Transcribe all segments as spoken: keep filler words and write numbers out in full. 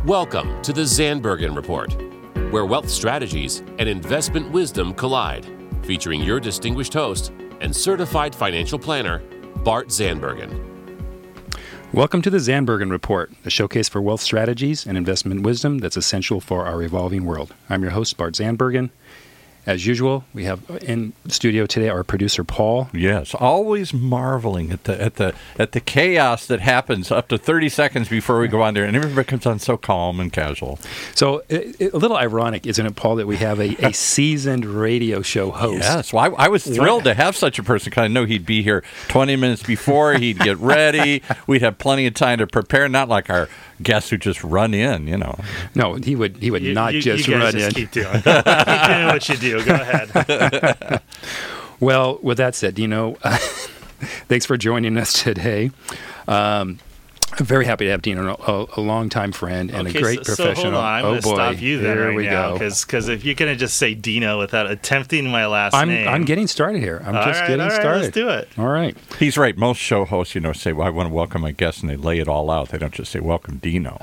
Welcome to the Zandbergen Report, where wealth strategies and investment wisdom collide, featuring your distinguished host and certified financial planner, Bart Zandbergen. Welcome to the Zandbergen Report, the showcase for wealth strategies and investment wisdom that's essential for our evolving world. I'm your host, Bart Zandbergen. As usual, we have in studio today our producer, Paul. Yes, always marveling at the at the at the chaos that happens up to thirty seconds before we go on there, and everybody comes on so calm and casual. So, it, it, a little ironic, isn't it, Paul, that we have a, a seasoned radio show host? Yes, well, I, I was thrilled what? to have such a person, because I know he'd be here twenty minutes before, he'd get ready, we'd have plenty of time to prepare, not like our guests who just run in, you know. No, he would he would you, not you, just you run guys just in. Keep doing, keep doing what you do. Go ahead. Well, with that said, Dino, uh, thanks for joining us today. Um, I'm very happy to have Dino, a, a longtime friend and okay, a great so, professional. So hold on, I'm oh going to boy, stop you there here right we now, go. because if you're going to just say Dino without attempting my last I'm, name. I'm getting started here. I'm all just right, getting all right, started. Let's do it. All right. He's right. Most show hosts, you know, say, well, I want to welcome my guest, and they lay it all out. They don't just say, welcome, Dino.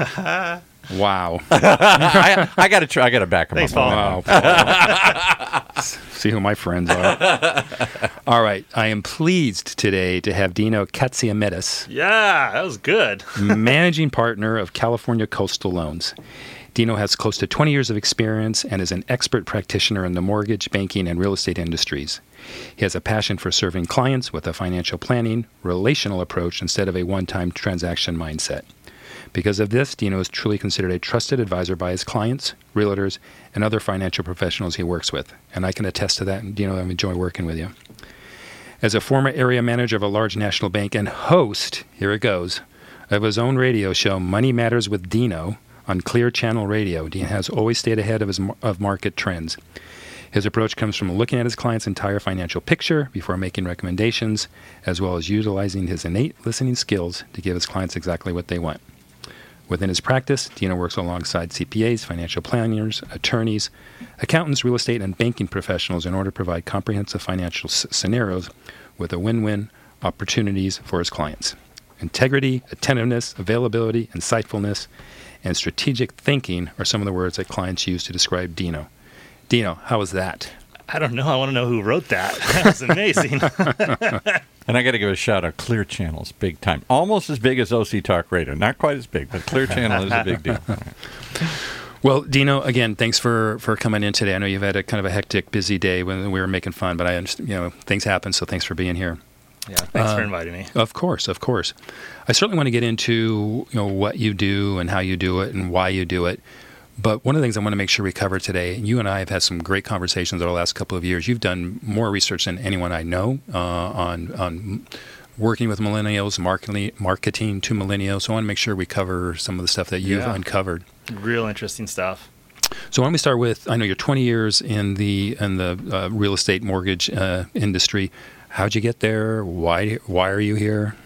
Wow. I, I got to try. I got to back him Thanks, up. Paul. Wow, Paul. See who my friends are. All right. I am pleased today to have Dino Katsiamidis, Yeah, that was good. managing partner of California Coastal Loans. Dino has close to twenty years of experience and is an expert practitioner in the mortgage, banking, and real estate industries. He has a passion for serving clients with a financial planning, relational approach instead of a one-time transaction mindset. Because of this, Dino is truly considered a trusted advisor by his clients, realtors, and other financial professionals he works with. And I can attest to that, and Dino, I enjoy working with you. As a former area manager of a large national bank and host, here it goes, of his own radio show, Money Matters with Dino, on Clear Channel Radio, Dino has always stayed ahead of his of market trends. His approach comes from looking at his client's entire financial picture before making recommendations, as well as utilizing his innate listening skills to give his clients exactly what they want. Within his practice, Dino works alongside C P As, financial planners, attorneys, accountants, real estate, and banking professionals in order to provide comprehensive financial s- scenarios with a win-win opportunities for his clients. Integrity, attentiveness, availability, insightfulness, and strategic thinking are some of the words that clients use to describe Dino. Dino, how was that? I don't know. I want to know who wrote that. That was amazing. And I got to give a shout out. Clear Channel's big time. Almost as big as O C Talk Radio. Not quite as big, but Clear Channel is a big deal. Well, Dino, again, thanks for, for coming in today. I know you've had a kind of a hectic, busy day when we were making fun, but I understand, you know, things happen, so thanks for being here. Yeah, thanks Uh, for inviting me. Of course, of course. I certainly want to get into, you know, what you do and how you do it and why you do it. But one of the things I want to make sure we cover today, and you and I have had some great conversations over the last couple of years. You've done more research than anyone I know uh, on on working with millennials, marketing, marketing to millennials. So I want to make sure we cover some of the stuff that you've Yeah. uncovered. Real interesting stuff. So why don't we start with, I know you're twenty years in the in the uh, real estate mortgage uh, industry. How'd you get there? Why why are you here?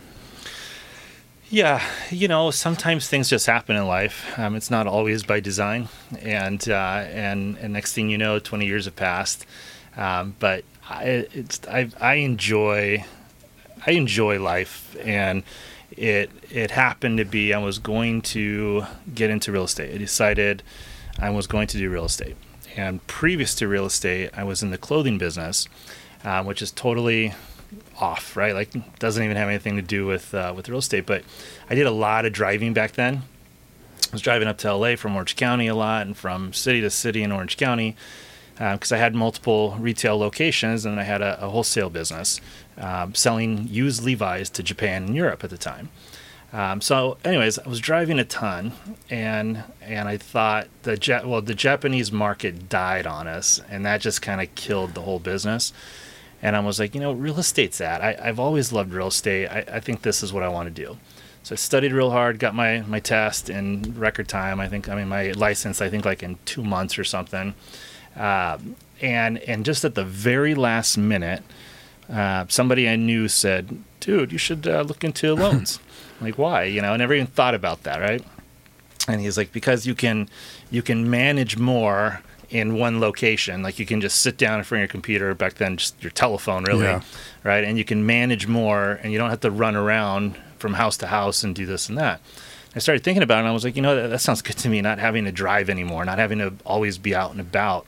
Yeah, you know, sometimes things just happen in life. Um, it's not always by design, and uh, and and next thing you know, twenty years have passed. Um, but I, it's I, I enjoy I enjoy life, and it it happened to be I was going to get into real estate. I decided I was going to do real estate, and previous to real estate, I was in the clothing business, uh, which is totally off, right? Like, doesn't even have anything to do with uh, with real estate. But I did a lot of driving back then. I was driving up to L A from Orange County a lot, and from city to city in Orange County, because uh, I had multiple retail locations, and I had a, a wholesale business um, selling used Levi's to Japan and Europe at the time. Um, so, anyways, I was driving a ton, and and I thought the ja- well, the Japanese market died on us, and that just kind of killed the whole business. And I was like, you know, real estate's that. I, I've always loved real estate. I, I think this is what I want to do. So I studied real hard, got my, my test in record time. I think, I mean, my license, I think like in two months or something. Uh, and and just at the very last minute, uh, somebody I knew said, dude, you should uh, look into loans. Like, why? You know, I never even thought about that, right? And he's like, because you can you can manage more in one location. Like, you can just sit down in front of your computer, back then just your telephone, really, Yeah. right? And you can manage more, and you don't have to run around from house to house and do this and that. I started thinking about it, and I was like, you know, that, that sounds good to me, not having to drive anymore, not having to always be out and about.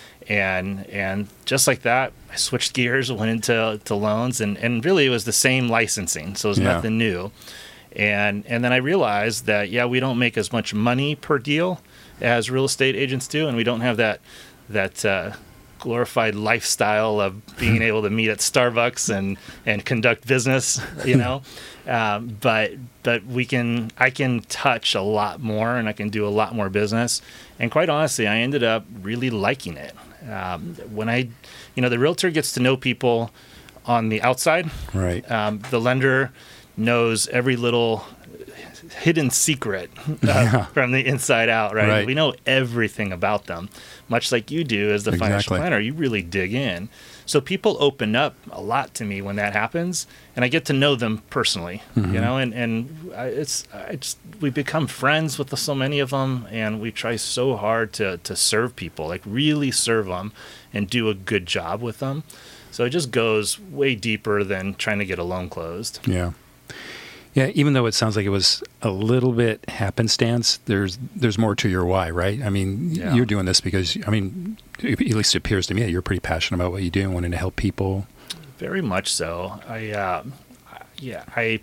And and just like that, I switched gears, went into to loans, and, and really it was the same licensing, so it was Yeah. nothing new. And and then I realized that, yeah, we don't make as much money per deal as real estate agents do, and we don't have that that uh, glorified lifestyle of being able to meet at Starbucks and, and conduct business, you know. um, but but we can I can touch a lot more, and I can do a lot more business. And quite honestly, I ended up really liking it. Um, when I, you know, the realtor gets to know people on the outside. Right. Um, the lender knows every little hidden secret uh, Yeah. from the inside out, right? Right. We know everything about them, much like you do as the financial Exactly. planner. You really dig in. So people open up a lot to me when that happens, and I get to know them personally, Mm-hmm. you know, and, and I- it's, I just, we become friends with so many of them, and we try so hard to, to serve people, like really serve them and do a good job with them. So it just goes way deeper than trying to get a loan closed. Yeah. Yeah, even though it sounds like it was a little bit happenstance, there's there's more to your why, right? I mean, Yeah. you're doing this because, I mean, at least it appears to me that you're pretty passionate about what you do and wanting to help people. Very much so. I, uh, yeah, I,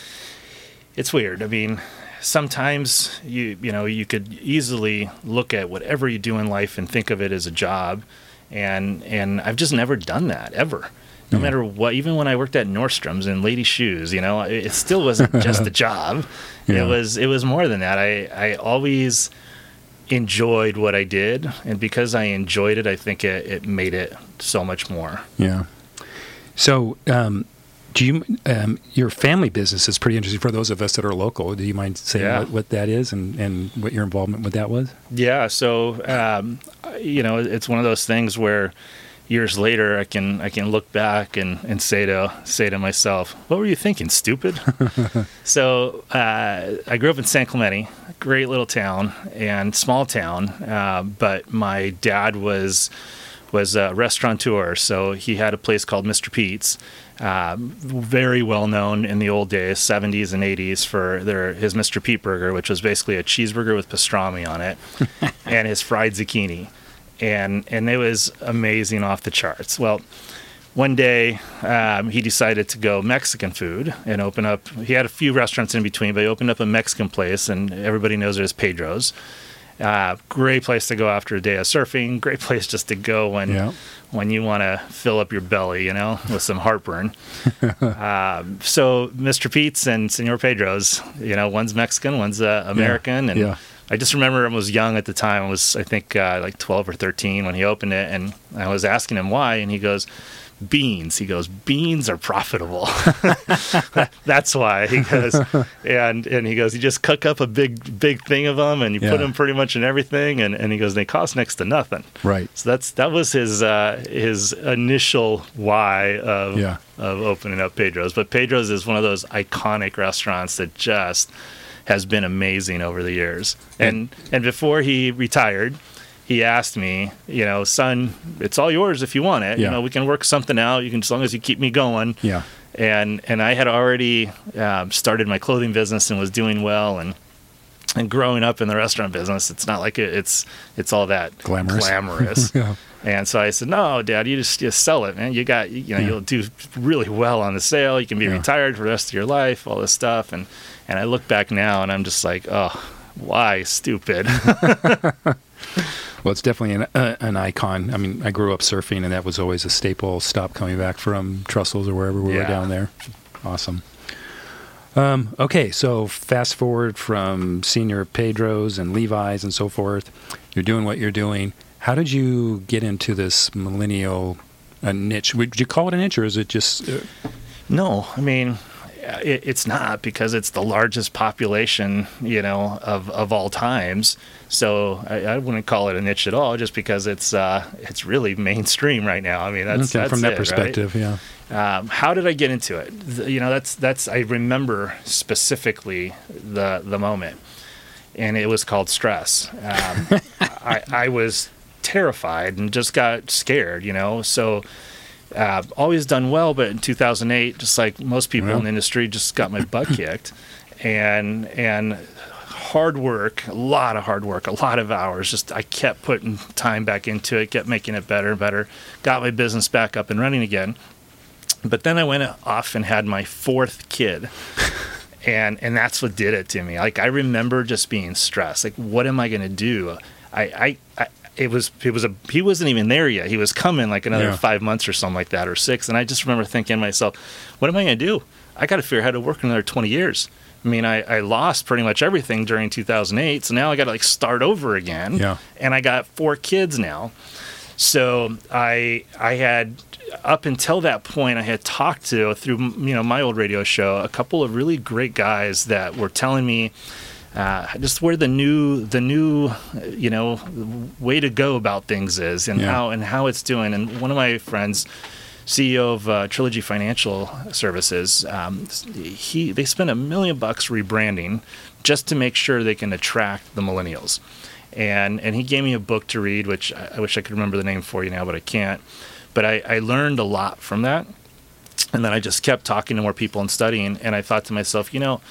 it's weird. I mean, sometimes you, you know, you could easily look at whatever you do in life and think of it as a job. And, and I've just never done that ever. No Yeah. matter what, even when I worked at Nordstrom's in lady shoes, you know, it, it still wasn't just a job. Yeah. It was, it was more than that. I, I always enjoyed what I did. And because I enjoyed it, I think it, it made it so much more. Yeah. So, um, do you, um, your family business is pretty interesting for those of us that are local. Do you mind saying Yeah. what, what that is and, and what your involvement with that was? Yeah, so um, you know, it's one of those things where years later I can I can look back and, and say to say to myself, what were you thinking, stupid? So uh, I grew up in San Clemente, great little town and small town, uh, but my dad was was a restaurateur, so he had a place called Mister Pete's. Uh, very well known in the old days, seventies and eighties, for their his Mister Pete burger, which was basically a cheeseburger with pastrami on it, and his fried zucchini, and and it was amazing, off the charts. Well, one day um, he decided to go Mexican food and open up. He had a few restaurants in between, but he opened up a Mexican place, and everybody knows it as Pedro's. Uh, great place to go after a day of surfing. Great place just to go when Yeah. when you want to fill up your belly, you know, with some heartburn. um, so Mister Pete's and Senor Pedro's, you know, one's Mexican, one's uh, American, and Yeah. I just remember I was young at the time. I was, I think, uh, like twelve or thirteen when he opened it, and I was asking him why, and he goes, beans. He goes, beans are profitable. That's why. He goes, and and he goes, you just cook up a big big thing of them, and you Yeah. put them pretty much in everything, and, and he goes, they cost next to nothing. Right. So that's that was his uh, his initial why of Yeah. of opening up Pedro's. But Pedro's is one of those iconic restaurants that just has been amazing over the years. And and before he retired, he asked me, you know, son, it's all yours if you want it. Yeah. You know, we can work something out. You can, as long as you keep me going. Yeah. And and I had already um, started my clothing business and was doing well. And and growing up in the restaurant business, it's not like it, it's it's all that Glamorous. glamorous. Yeah. And so I said, no, Dad, you just, just sell it, man. You got, you know, Yeah. you'll do really well on the sale. You can be Yeah. retired for the rest of your life, all this stuff. And, and I look back now and I'm just like, oh, why stupid? Well, it's definitely an, uh, an icon. I mean, I grew up surfing, and that was always a staple stop coming back from Trussell's or wherever we were Yeah. down there. Awesome. Um, okay, so fast forward from Senior Pedro's and Levi's and so forth. You're doing what you're doing. How did you get into this millennial uh, niche? Would you call it a niche, or is it just... Uh, No, I mean, it, it's not, because it's the largest population, you know, of, of all times. So I, I wouldn't call it a niche at all, just because it's uh, it's really mainstream right now. I mean, that's, okay, that's from that it, perspective, yeah. right? Um, how did I get into it? Th- You know, that's that's I remember specifically the the moment, and it was called stress. Um, I, I was terrified and just got scared, you know. So uh, always done well, but in two thousand eight, just like most people Yeah. in the industry, just got my butt kicked, and and hard work, a lot of hard work, a lot of hours. Just I kept putting time back into it, kept making it better and better, got my business back up and running again. But then I went off and had my fourth kid. And and that's what did it to me. Like, I remember just being stressed. Like, what am I going to do? I, I, I it was it was a he wasn't even there yet. He was coming like another yeah. five months or something like that, or six. And I just remember thinking to myself, what am I going to do? I got to figure out how to work another twenty years. I mean, I, I lost pretty much everything during two thousand eight, so now I got to like start over again. Yeah. And I got four kids now. So I I had, up until that point, I had talked to, through you know my old radio show, a couple of really great guys that were telling me uh, just where the new the new you know way to go about things is, and yeah. how and how it's doing. And one of my friends, C E O of uh, Trilogy Financial Services, um, he they spent a million bucks rebranding just to make sure they can attract the millennials. And and he gave me a book to read, which I, I wish I could remember the name for you now, but I can't. But I, I learned a lot from that. And then I just kept talking to more people and studying. And I thought to myself, you know,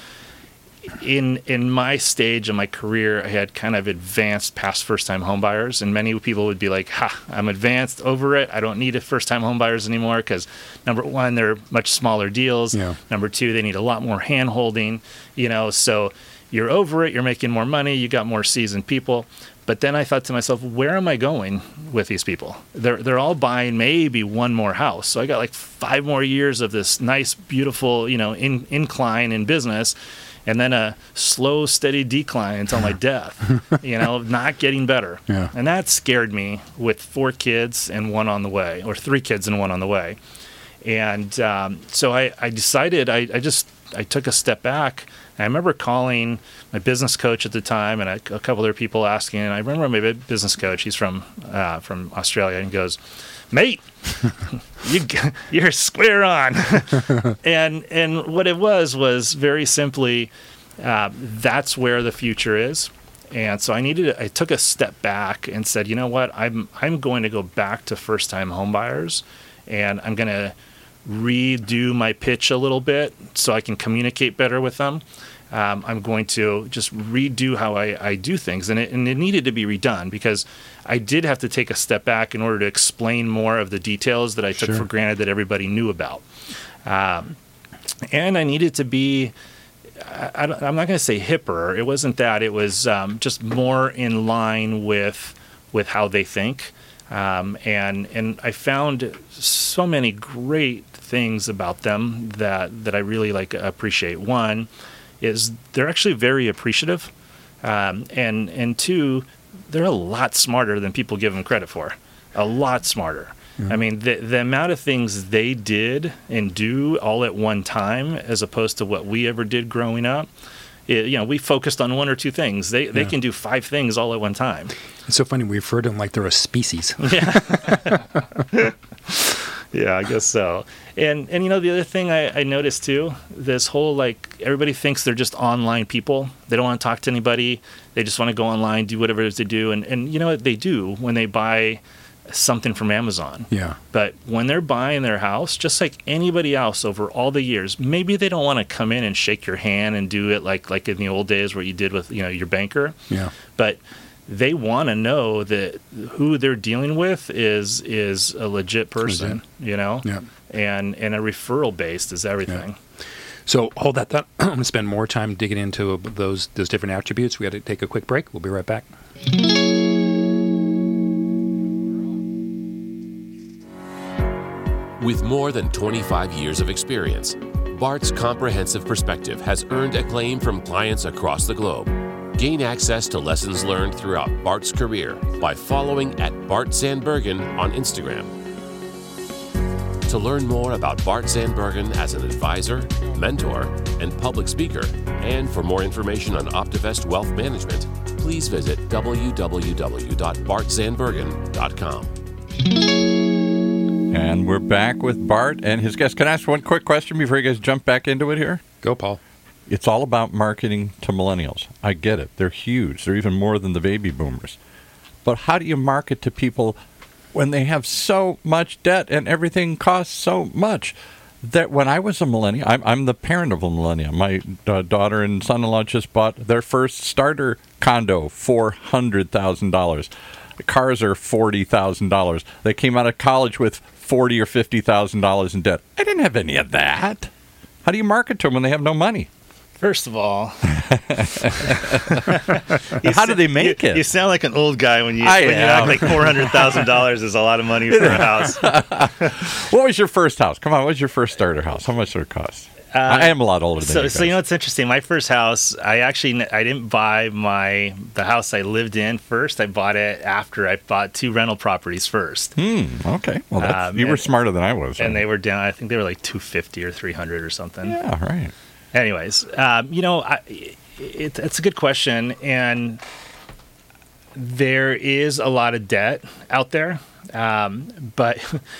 in in my stage of my career, I had kind of advanced past first-time homebuyers. And many people would be like, ha, I'm advanced over it. I don't need a first-time homebuyers anymore because, number one, they're much smaller deals. Yeah. Number two, they need a lot more hand-holding, you know, so you're over it, you're making more money, you got more seasoned people. But then I thought to myself, where am I going with these people? They're they're all buying maybe one more house. So I got like five more years of this nice, beautiful, you know, in, incline in business, and then a slow, steady decline until my death, you know, not getting better. Yeah. And that scared me with four kids and one on the way, or three kids and one on the way. And um, so I, I decided, I, I just, I took a step back. I remember calling my business coach at the time, and a, a couple other people asking. And I remember my business coach, he's from uh, from Australia, and he goes, "Mate, you you're square on." and and what it was was very simply, uh, that's where the future is. And so I needed, I took a step back and said, you know what, I'm I'm going to go back to first time homebuyers, and I'm going to redo my pitch a little bit so I can communicate better with them. Um, I'm going to just redo how I, I do things. And it, and it needed to be redone because I did have to take a step back in order to explain more of the details that I took Sure. for granted that everybody knew about. Um, and I needed to be, I, I don't, I'm not going to say hipper. It wasn't that. It was um, just more in line with with how they think. Um, and and I found so many great things about them that, that I really like appreciate. One is they're actually very appreciative, um, and and two, they're a lot smarter than people give them credit for. A lot smarter. Mm-hmm. I mean, the the amount of things they did and do all at one time, as opposed to what we ever did growing up. It, you know, we focused on one or two things. They they yeah. can do five things all at one time. It's so funny. We refer to them like they're a species. Yeah. Yeah, I guess so. And and you know, the other thing I, I noticed too, this whole like everybody thinks they're just online people. They don't want to talk to anybody. They just want to go online, do whatever it is they do. And and you know what they do when they buy something from Amazon. Yeah. But when they're buying their house, just like anybody else over all the years, maybe they don't want to come in and shake your hand and do it like like in the old days where you did with, you know, your banker. Yeah. But they want to know that who they're dealing with is is a legit person, legit. You know? Yeah. And and a referral based is everything. Yeah. So hold that thought. I'm going to spend more time digging into those those different attributes. We got to take a quick break. We'll be right back. With more than twenty-five years of experience, Bart's comprehensive perspective has earned acclaim from clients across the globe. Gain access to lessons learned throughout Bart's career by following at Bart Zandbergen on Instagram. To learn more about Bart Zandbergen as an advisor, mentor, and public speaker, and for more information on Optivest Wealth Management, please visit w w w dot bart zandbergen dot com. And we're back with Bart and his guest. Can I ask one quick question before you guys jump back into it here? Go, Paul. It's all about marketing to millennials. I get it. They're huge. They're even more than the baby boomers. But how do you market to people when they have so much debt and everything costs so much? that when I was a millennial, I'm, I'm the parent of a millennial. My uh, daughter and son-in-law just bought their first starter condo, four hundred thousand dollars. The cars are forty thousand dollars. They came out of college with forty thousand dollars or fifty thousand dollars in debt. I didn't have any of that. How do you market to them when they have no money? First of all, how do they make you, it? You sound like an old guy when you, I when you am. act like four hundred thousand dollars is a lot of money for a house. What was your first house? Come on, what was your first starter house? How much did it cost? Uh, I am a lot older than so, you guys. So you know what's interesting? My first house, I actually I didn't buy my the house I lived in first. I bought it after I bought two rental properties first. Hmm. Okay. Well, that's, Um, you were and- smarter than I was. And right? they were down. I think they were like two fifty or three hundred or something. Yeah. Right. Anyways, um, you know, I, it, it's a good question, and there is a lot of debt out there, um, but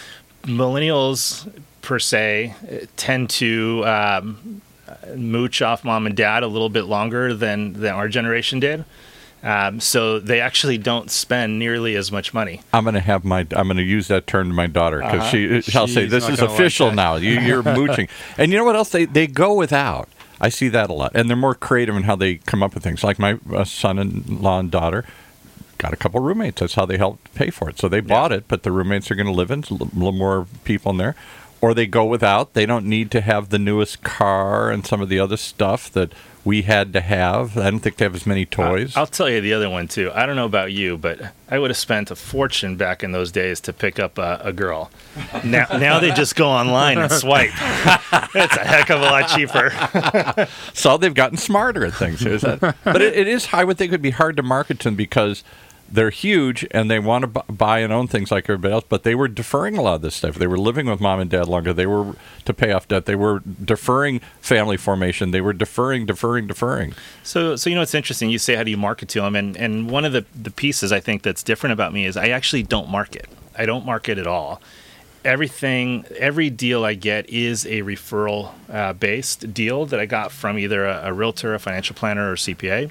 millennials per se tend to um, mooch off mom and dad a little bit longer than, than our generation did. Um, so they actually don't spend nearly as much money. I'm going to have my. I'm going to use that term to my daughter because Uh-huh. she. She'll say She's this not is gonna like official that." now. You, you're mooching, and you know what else? They they go without. I see that a lot, and they're more creative in how they come up with things. Like my uh, son-in-law and daughter got a couple roommates. That's how they helped pay for it. So they bought it, but the roommates are going to live in. A little more people in there. Or they go without. They don't need to have the newest car and some of the other stuff that we had to have. I don't think they have as many toys. I'll tell you the other one too. I don't know about you, but I would have spent a fortune back in those days to pick up a, a girl. Now, now they just go online and swipe. It's a heck of a lot cheaper. So they've gotten smarter at things. Is that? But it, it is, I would think it would be hard to market to them because they're huge and they want to bu- buy and own things like everybody else, but they were deferring a lot of this stuff. They were living with mom and dad longer. They were to pay off debt. They were deferring family formation. They were deferring, deferring, deferring. So, so you know, it's interesting. You say, how do you market to them? And and one of the, the pieces I think that's different about me is I actually don't market. I don't market at all. Everything, every deal I get is a referral uh, based deal that I got from either a, a realtor, a financial planner, or C P A.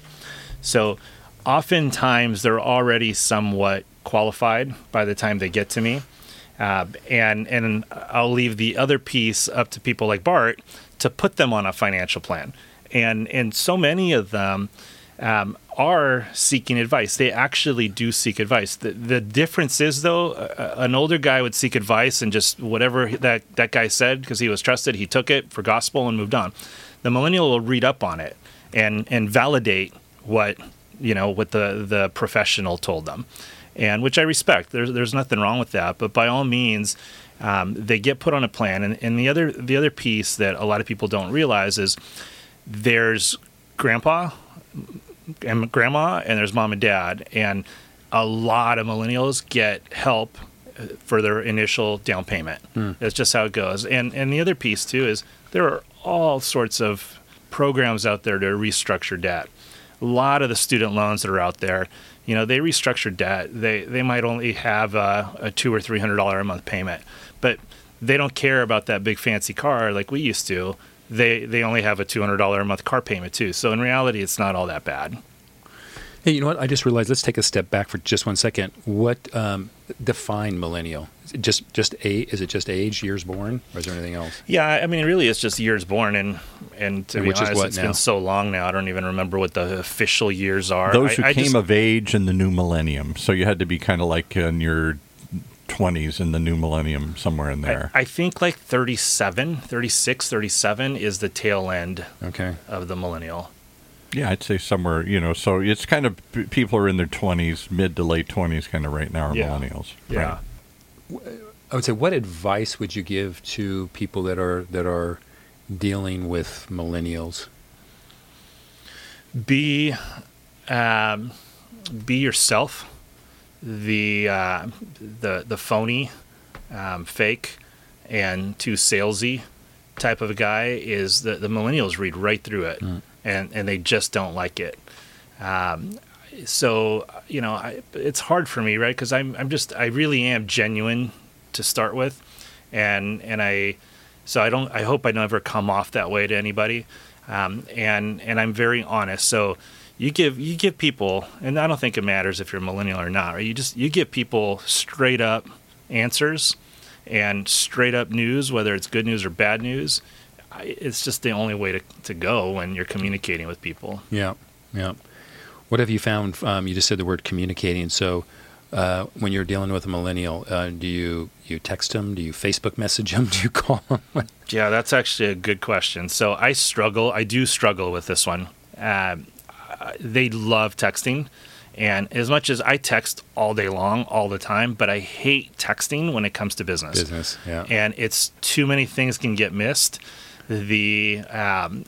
So oftentimes they're already somewhat qualified by the time they get to me. Uh, and and I'll leave the other piece up to people like Bart to put them on a financial plan. And and so many of them um, are seeking advice. They actually do seek advice. The, the difference is, though, uh, an older guy would seek advice and just whatever that, that guy said, because he was trusted, he took it for gospel and moved on. The millennial will read up on it and, and validate what you know what the, the professional told them. And which I respect. There's there's nothing wrong with that. But by all means, um, they get put on a plan. And, and the other the other piece that a lot of people don't realize is there's grandpa and grandma, and there's mom and dad. And a lot of millennials get help for their initial down payment. Mm. That's just how it goes. And and the other piece too is there are all sorts of programs out there to restructure debt. A lot of the student loans that are out there, you know, they restructure debt. They they might only have a, a two or three hundred dollar a month payment, but they don't care about that big fancy car like we used to. They they only have a two hundred dollar a month car payment too. So in reality, it's not all that bad. Hey, you know what? I just realized. Let's take a step back for just one second. What um, define millennial? Is it just just a? Is it just age, years born, or is there anything else? Yeah, I mean, really, it's just years born, and and to And be which is honest, what it's now? been so long now. I don't even remember what the official years are. Those who I, I came just, of age in the new millennium. So you had to be kind of like in your twenties in the new millennium, somewhere in there. I, I think like thirty-seven, thirty-six, thirty-seven is the tail end Okay. of the millennial. Yeah, I'd say somewhere, you know, so it's kind of p- people are in their twenties, mid to late twenties kind of right now are Yeah. millennials. Yeah. Right. I would say, what advice would you give to people that are that are dealing with millennials? Be, um, be yourself. The uh, the the phony, um, fake, and too salesy type of a guy is the the millennials read right through it, mm. and and they just don't like it. Um, so you know, I, it's hard for me, right? Because I'm I'm just I really am genuine to start with, and and I so I don't I hope I never come off that way to anybody, um, and and I'm very honest. So. You give you give people, and I don't think it matters if you're a millennial or not, right? You just you give people straight up answers, And straight up news, whether it's good news or bad news, I, it's just the only way to, to go when you're communicating with people. Yeah, yeah. What have you found? Um, you just said the word communicating. So uh, when you're dealing with a millennial, uh, do you, you text them? Do you Facebook message them? Do you call them? Yeah, that's actually a good question. So I struggle. I do struggle with this one. Uh, they love texting. And as much as I text all day long, all the time, but I hate texting when it comes to business. Business, yeah. And it's too many things can get missed. The, um,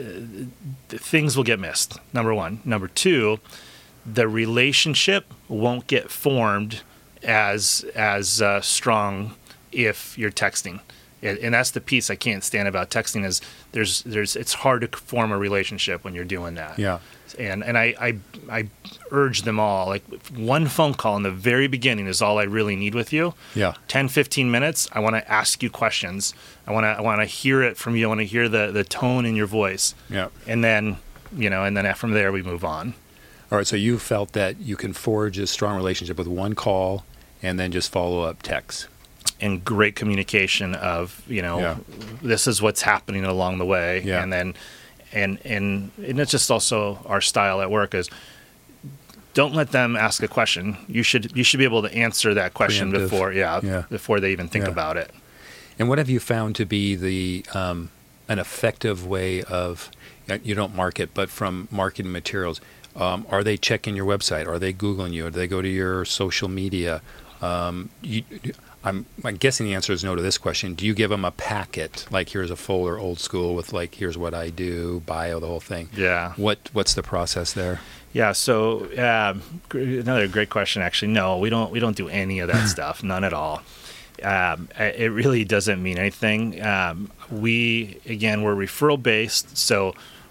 the things will get missed, number one. Number two, the relationship won't get formed as as uh, strong if you're texting. And, and that's the piece I can't stand about texting is there's there's it's hard to form a relationship when you're doing that. Yeah. And and I, I I urge them all, like one phone call in the very beginning is all I really need with you. Yeah. ten, fifteen minutes. I want to ask you questions. I want to I want to hear it from you. I want to hear the, the tone in your voice. Yeah. And then, you know, and then from there we move on. All right. So you felt that you can forge a strong relationship with one call and then just follow up text. And great communication of, you know, Yeah. this is what's happening along the way. Yeah. And then And, and and it's just also our style at work is don't let them ask a question. You should you should be able to answer that question Preemptive. before yeah, Yeah. before they even think Yeah. about it. And what have you found to be the um, an effective way of, you don't market, but from marketing materials, um, are they checking your website? Are they Googling you? Do they go to your social media? Um, you, I'm, I'm guessing the answer is no to this question. Do you give them a packet, like here's a folder, old school, with like here's what I do, bio, the whole thing? Yeah. What What's the process there? Yeah. So um, gr- another great question. Actually, no, we don't we don't do any of that stuff. None at all. Um, it really doesn't mean anything. Um, we again we're referral based, so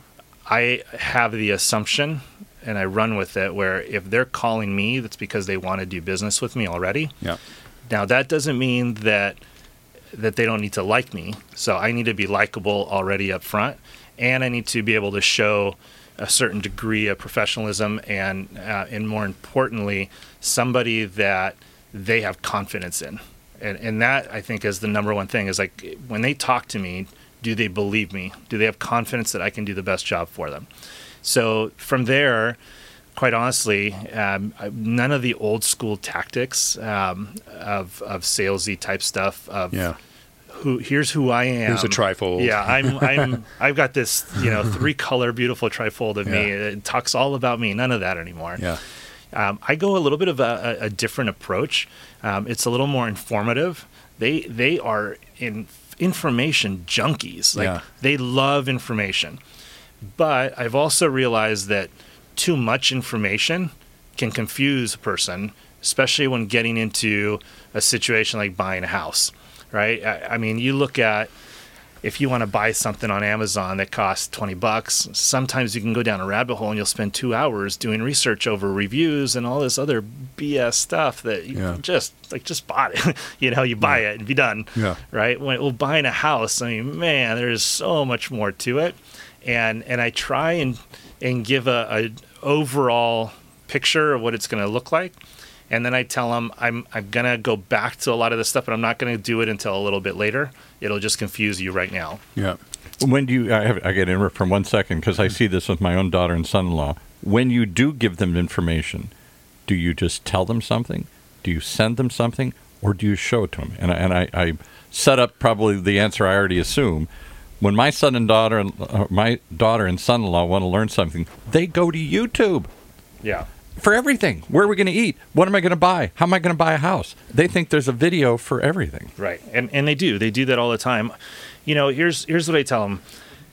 I have the assumption and I run with it where if they're calling me, that's because they want to do business with me already. Yeah. Now that doesn't mean that that they don't need to like me. So I need to be likable already up front, and I need to be able to show a certain degree of professionalism and uh, and more importantly, somebody that they have confidence in. And and that I think is the number one thing is like when they talk to me, do they believe me? Do they have confidence that I can do the best job for them? So from there, quite honestly, um, none of the old school tactics um, of of salesy type stuff. Of Yeah. Who here's who I am. Here's a trifold. Yeah, I'm I'm I've got this you know three color beautiful trifold of me. Yeah. It talks all about me. None of that anymore. Yeah. Um, I go a little bit of a, a, a different approach. Um, it's a little more informative. They they are in information junkies. Like Yeah. they love information. But I've also realized that too much information can confuse a person, especially when getting into a situation like buying a house, right? I, I mean, you look at if you want to buy something on Amazon that costs twenty bucks, sometimes you can go down a rabbit hole and you'll spend two hours doing research over reviews and all this other B S stuff that you Yeah. just like just bought it. you know, you buy it and be done. Yeah. Right? When well, buying a house, I mean, man, there's so much more to it. And and I try and and give a, a overall picture of what it's going to look like. And then I tell them I'm I'm going to go back to a lot of this stuff, but I'm not going to do it until a little bit later. It'll just confuse you right now. Yeah. When do you? I, have, I get interrupt from one second because I see this with my own daughter and son-in-law. When you do give them information, do you just tell them something? Do you send them something, or do you show it to them? And I, and I, I set up probably the answer I already assume. When my son and daughter, uh, my daughter and son-in-law want to learn something, they go to YouTube. Yeah. For everything. Where are we going to eat? What am I going to buy? How am I going to buy a house? They think there's a video for everything. Right. And and they do. They do that all the time. You know, here's here's what I tell them.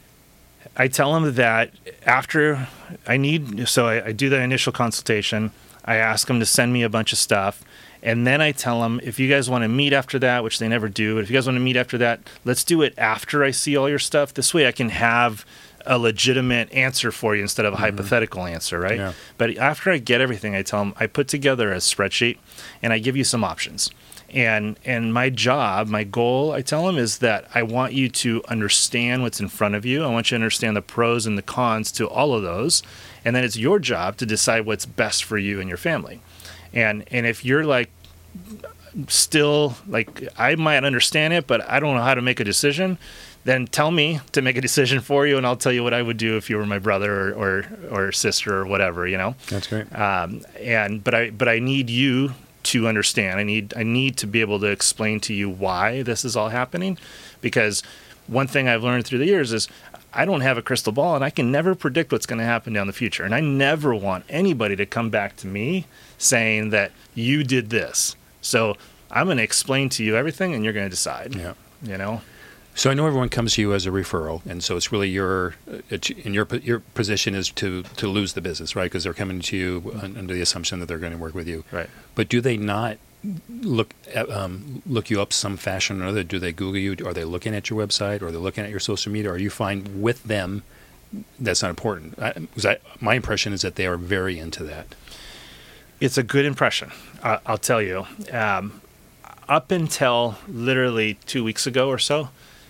I tell them that after I need, so I, I do the initial consultation. I ask them to send me a bunch of stuff. And then I tell them, if you guys want to meet after that, which they never do, but if you guys want to meet after that, let's do it after I see all your stuff. This way I can have a legitimate answer for you instead of a mm-hmm. hypothetical answer, right? Yeah. But after I get everything, I tell them, I put together a spreadsheet and I give you some options. And and my job, my goal, I tell them, is that I want you to understand what's in front of you. I want you to understand the pros and the cons to all of those. And then it's your job to decide what's best for you and your family. And and if you're like, still, like, I might understand it, but I don't know how to make a decision, then tell me to make a decision for you, and I'll tell you what I would do if you were my brother or or, or sister or whatever, you know. That's great. Um, and but I but I need you to understand. I need I need to be able to explain to you why this is all happening, because one thing I've learned through the years is I don't have a crystal ball, and I can never predict what's going to happen down the future. And I never want anybody to come back to me saying that you did this. So I'm going to explain to you everything, and you're going to decide. Yeah. You know. So I know everyone comes to you as a referral, and so it's really your, in your your position is to, to lose the business, right? Because they're coming to you under the assumption that they're going to work with you. Right. But do they not look at, um, look you up some fashion or another? Do they Google you? Are they looking at your website? Or are they looking at your social media? Or you find with them that's not important? I, 'cause I, my impression is that they are very into that. It's a good impression. Uh, I'll tell you. Um, up until literally two weeks ago or so,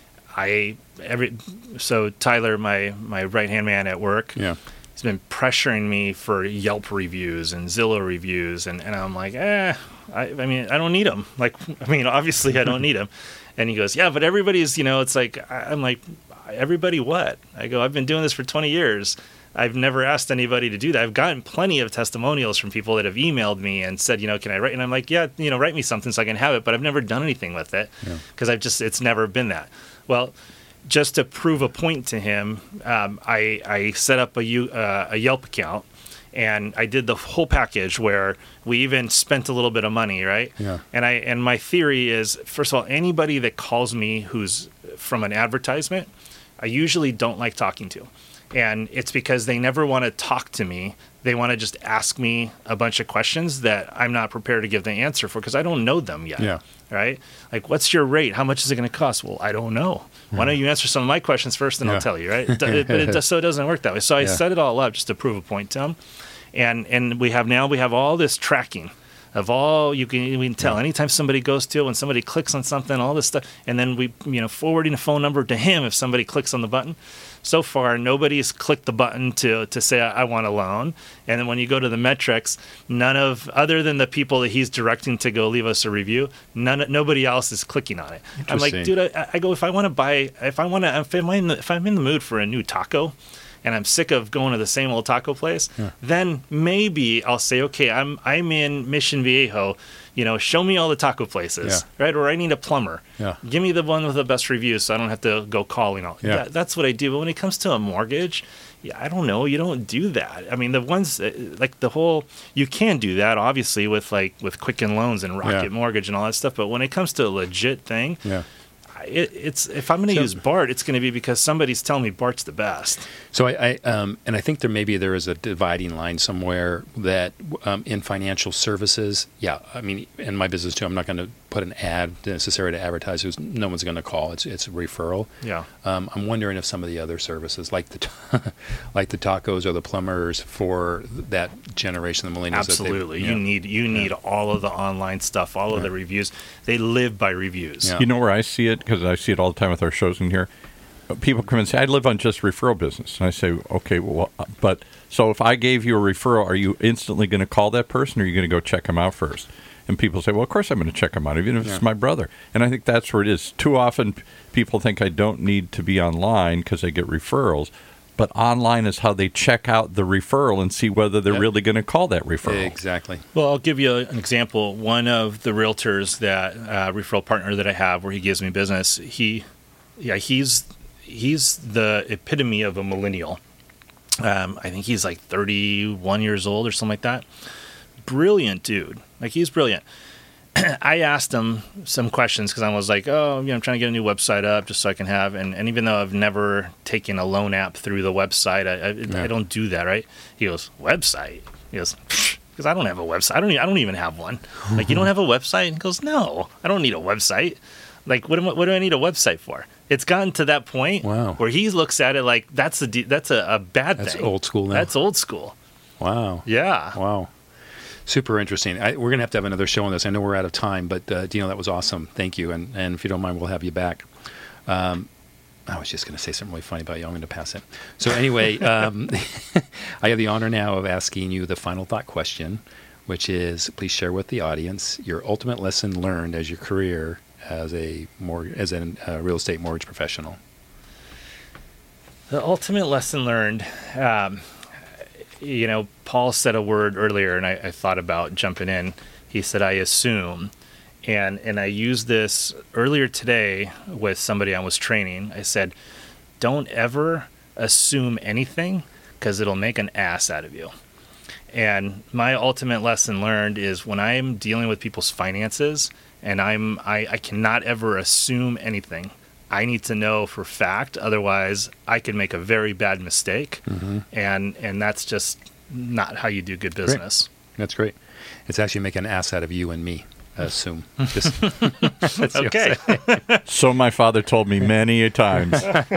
I every so Tyler, my my right hand man at work, Yeah. he's been pressuring me for Yelp reviews and Zillow reviews, and, and I'm like, eh, I, I mean, I don't need them. Like, I mean, obviously, I don't need them. And he goes, yeah, but everybody's, you know, it's like, I'm like, everybody what? I go, I've been doing this for twenty years. I've never asked anybody to do that. I've gotten plenty of testimonials from people that have emailed me and said, you know, can I write? And I'm like, yeah, you know, write me something so I can have it. But I've never done anything with it because I've just, it's never been that. Well, just to prove a point to him, um, I, I set up a, U, uh, a Yelp account, and I did the whole package where we even spent a little bit of money, right? Yeah. And I and my theory is, first of all, anybody that calls me who's from an advertisement, I usually don't like talking to. And it's because they never want to talk to me. They want to just ask me a bunch of questions that I'm not prepared to give the answer for because I don't know them yet. Yeah. Right? Like, what's your rate? How much is it going to cost? Well, I don't know. Why don't you answer some of my questions first, and Yeah. I'll tell you, right? It, it, but it does, so it doesn't work that way. So I Yeah. set it all up just to prove a point to them. And and we have now we have all this tracking of all you can we can tell anytime somebody goes to it, when somebody clicks on something, all this stuff, and then we you know forwarding a phone number to him if somebody clicks on the button. So far, nobody's clicked the button to to say I, I want a loan. And then when you go to the metrics, none of other than the people that he's directing to go leave us a review, none nobody else is clicking on it. I'm like, Interesting. dude, I, I go if I want to buy if I want to if I'm in the, if I'm in the mood for a new taco, and I'm sick of going to the same old taco place, then maybe I'll say, okay, I'm I'm in Mission Viejo, you know, show me all the taco places, right? Or I need a plumber. Yeah. Give me the one with the best reviews so I don't have to go calling all. Yeah. That, that's what I do. But when it comes to a mortgage, yeah, I don't know. You don't do that. I mean, the ones uh, like the whole, you can do that obviously with like with Quicken Loans and Rocket Yeah. Mortgage and all that stuff. But when it comes to a legit thing, Yeah. it, it's if I'm going to So- use BART, it's going to be because somebody's telling me BART's the best. So I, I um, and I think there maybe there is a dividing line somewhere that um, in financial services, yeah, I mean, in my business too, I'm not going to put an ad necessarily to advertise. Who's no one's going to call. It's it's a referral. Yeah. Um, I'm wondering if some of the other services, like the like the tacos or the plumbers, for that generation, the millennials, that they- Absolutely. yeah. You need you need all of the online stuff, all of the reviews. They live by reviews. Yeah. You know where I see it? Because I see it all the time with our shows in here. People come and say, I live on just referral business. And I say, okay, well, but so if I gave you a referral, are you instantly going to call that person, or are you going to go check them out first? And people say, well, of course I'm going to check them out, even if Yeah. it's my brother. And I think that's where it is. Too often p- people think I don't need to be online because they get referrals. But online is how they check out the referral and see whether they're Yep. really going to call that referral. Exactly. Well, I'll give you an example. One of the realtors that uh, referral partner that I have, where he gives me business, he, yeah, he's he's the epitome of a millennial. Um, I think he's like thirty-one years old or something like that. Brilliant dude. Like, he's brilliant. I asked him some questions because I was like, oh, you know, I'm trying to get a new website up just so I can have, and, and even though I've never taken a loan app through the website, I, I, Yeah. I don't do that, right? He goes, website? He goes, because I don't have a website. I don't. Even, I don't even have one. Like, you don't have a website? And he goes, no, I don't need a website. Like, what am I, what do I need a website for? It's gotten to that point Wow. where he looks at it like that's a de- that's a, a bad That's thing. old school now. That's old school. Wow. Yeah. Wow. Super interesting. I, we're going to have to have another show on this. I know we're out of time, but uh, Dino, that was awesome. Thank you. And, and if you don't mind, we'll have you back. Um, I was just going to say something really funny about you. I'm going to pass it. So anyway, um, I have the honor now of asking you the final thought question, which is please share with the audience your ultimate lesson learned as your career as a mor- as a uh, real estate mortgage professional. The ultimate lesson learned, um, you know, Paul said a word earlier, and I, I thought about jumping in. He said, I assume. And and I used this earlier today with somebody I was training. I said, don't ever assume anything because it'll make an ass out of you. And my ultimate lesson learned is when I'm dealing with people's finances and I'm I, I cannot ever assume anything. I need to know for fact, otherwise I can make a very bad mistake. Mm-hmm. And and that's just not how you do good business. Great. That's great. It's actually making an ass out of you and me. I assume. Just, okay. So my father told me many a times.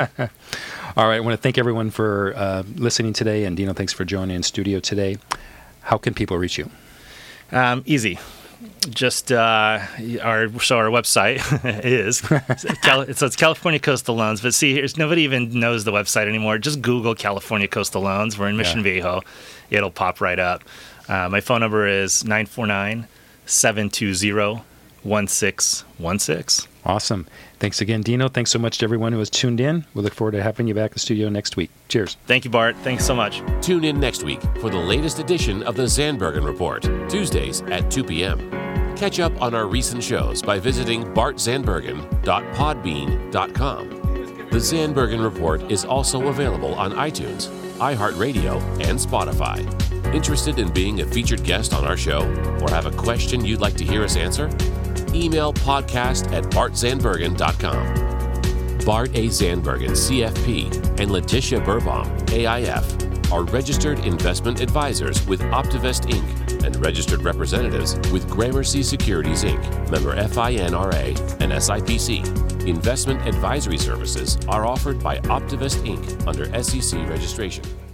All right. I want to thank everyone for uh, listening today. And Dino, thanks for joining in studio today. How can people reach you? Um, easy. Just uh, our so our website is Cal- so it's California Coastal Loans. But see, here's nobody even knows the website anymore. Just Google California Coastal Loans. We're in Mission yeah. Viejo. It'll pop right up. Uh, my phone number is nine four nine, seven two zero, one six one six. Awesome. Thanks again, Dino. Thanks so much to everyone who has tuned in. We look forward to having you back in the studio next week. Cheers. Thank you, Bart. Thanks so much. Tune in next week for the latest edition of the Zandbergen Report, Tuesdays at two p.m. Catch up on our recent shows by visiting bart zandbergen dot podbean dot com. The Zandbergen Report is also available on iTunes, iHeartRadio, and Spotify. Interested in being a featured guest on our show or have a question you'd like to hear us answer? Email podcast at bart zandbergen dot com. Bart A. Zandbergen, C F P, and Letitia Burbaum, A I F, are registered investment advisors with Optivest Incorporated and registered representatives with Gramercy Securities Incorporated, member F I N R A and S I P C. Investment advisory services are offered by Optivest Incorporated under S E C registration.